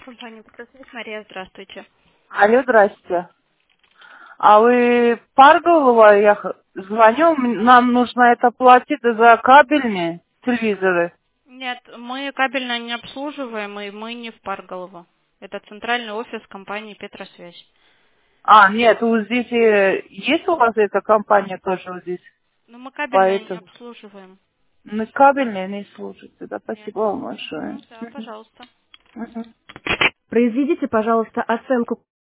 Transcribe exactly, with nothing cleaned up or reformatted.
Компания «Петросвязь». Мария, здравствуйте. Алло, здрасте. А вы Парголова, я х- звоню, м- нам нужно это платить за кабельные телевизоры. Нет, мы кабельно не обслуживаем, и мы не в Парголово. Это центральный офис компании «Петросвязь». А, нет, вот здесь э, есть у вас эта компания тоже вот здесь, Но мы кабельно не поэтому. обслуживаем. Ну, кабельные не служите, да, Нет. спасибо вам большое. Ну да, Мгм. пожалуйста. Мгм. Произведите, пожалуйста, оценку